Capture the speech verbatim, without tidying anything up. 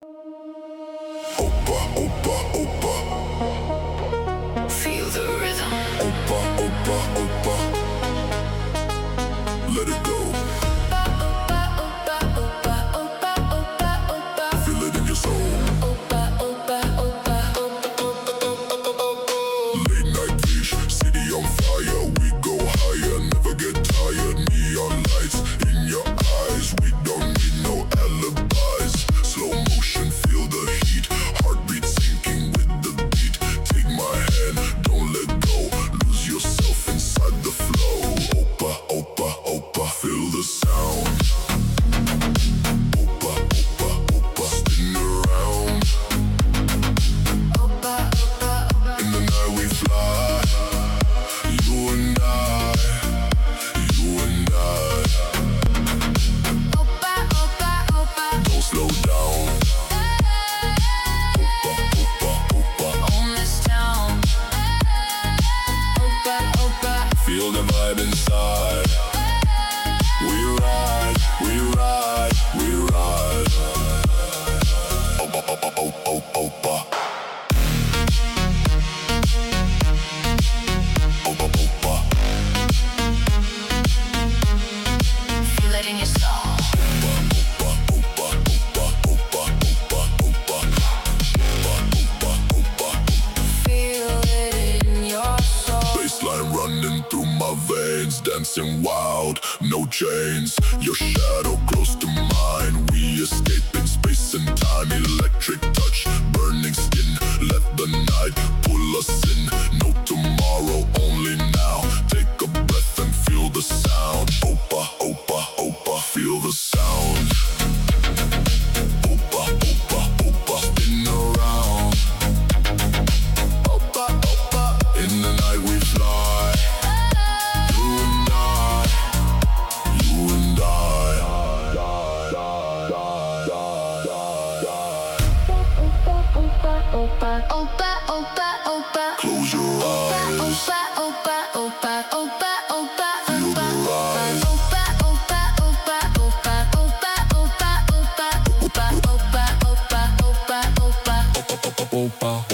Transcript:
Oppa, oppa, oppa. Feel the rhythm. Oppa, oppa, oppa. Let it go. Oppa, oppa, oppa, oppa, oppa, oppa. Feel it in your soul. Oppa, oppa, oppa, oppa, oppa, oppa, oppa. Late night beach, city on fire. We go higher, never get tired. Neon lights in your eyes. We don't need no alibis. Slow motion, feel the heat. Heartbeat syncing with the beat. Take my hand, don't let go. Lose yourself inside the flow. Oppa, oppa, oppa. Feel the sound. Oppa, oppa, oppa. Spin around. Oppa, oppa, oppa. In the night we fly. You and I. You and I. Oppa, oppa, oppa. Don't slow down. Oppa, oppa, oppa. On this town. Oppa, oppa. Feel the vibe inside. We ride, we ride, we ride. Oppa, oppa, oppa, oppa. Oppa, oppa. Feel it in your soul. Oppa, oppa, oppa, oppa, oppa, oppa. Oppa, oppa, oppa. Feel it in your soul. Baseline running through my veins, dancing wild, no chains. Your shadow close to mine. We escape in space and time. Electric touch, burning skin. Let the night pull us in. No tomorrow, only now. Take a breath and feel the sound. Oppa, oppa, oppa, feel the sound. Oppa, oppa, oppa, spin around. Oppa, oppa. In the night we fly. You and I. You and I. Oppa, oppa, oppa, oppa. Close your eyes. Oppa, oppa, oppa, oppa, oppa, Feel the rise. oppa, oppa, oppa, oppa, oppa, oppa, oppa, oppa, oppa, oppa, oppa, oppa, oppa. Oppa,